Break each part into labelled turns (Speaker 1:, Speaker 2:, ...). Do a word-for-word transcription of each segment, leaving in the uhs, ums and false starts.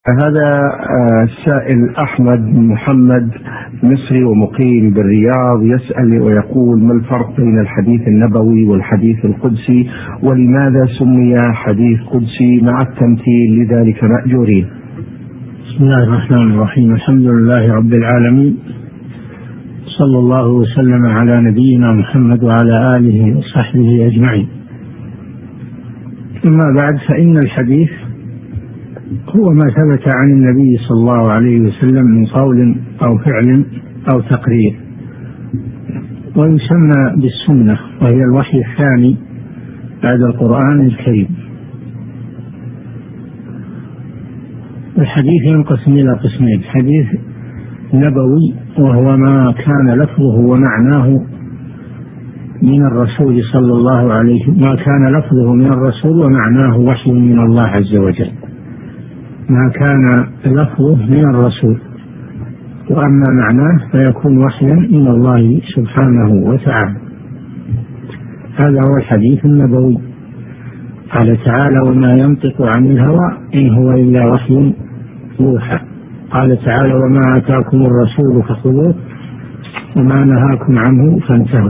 Speaker 1: هذا السائل أحمد محمد مصري ومقيم بالرياض يسأل ويقول: ما الفرق بين الحديث النبوي والحديث القدسي، ولماذا سمي حديث قدسي مع التمثيل لذلك مأجورين؟
Speaker 2: بسم الله الرحمن الرحيم. الحمد لله رب العالمين، صلى الله وسلم على نبينا محمد وعلى آله وصحبه أجمعين. أما بعد، فإن الحديث هو ما ثبت عن النبي صلى الله عليه وسلم من قول أو فعل أو تقرير، ويسمى بالسنة، وهي الوحي الثاني بعد القرآن الكريم. الحديث ينقسم إلى قسمين: حديث نبوي وهو ما كان لفظه ومعناه من الرسول صلى الله عليه ما كان لفظه من الرسول ومعناه وحي من الله عز وجل، ما كان لفظه من الرسول وأما معناه فيكون وحيا من الله سبحانه وتعالى. هذا هو الحديث النبوي. قال تعالى: وما ينطق عن الهوى إن هو إلا وحي يوحى. قال تعالى: وما آتاكم الرسول فخذوه وما نهاكم عنه فانتهوا.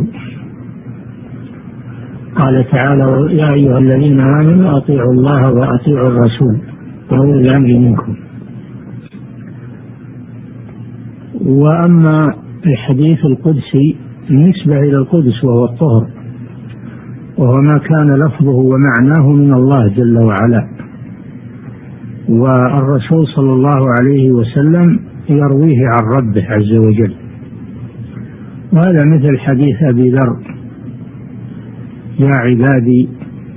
Speaker 2: قال تعالى: يا أيها الذين آمنوا أطيعوا الله وأطيعوا الرسول وأولي الأمر منكم. وأما الحديث القدسي بالنسبة إلى القدس وهو الطهر، وهو ما كان لفظه ومعناه من الله جل وعلا، والرسول صلى الله عليه وسلم يرويه عن ربه عز وجل. وهذا مثل حديث أبي ذر: يا عبادي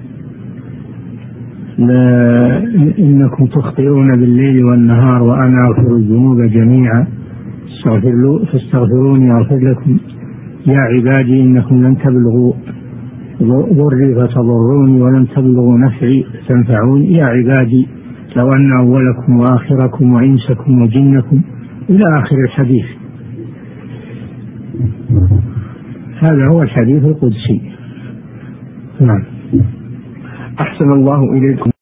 Speaker 2: لا إنكم تخطئون بالليل والنهار وأنا أغفر الذنوب جميعا فاستغفروني أغفر لكم. يا عبادي إنكم لن تبلغوا ضري فتضروني ولن تبلغوا نفعي فتنفعوني. يا عبادي لو أن أولكم وآخركم وإنسكم وجنكم، إلى آخر الحديث. هذا هو الحديث القدسي. نعم.
Speaker 1: أحسن الله إليكم.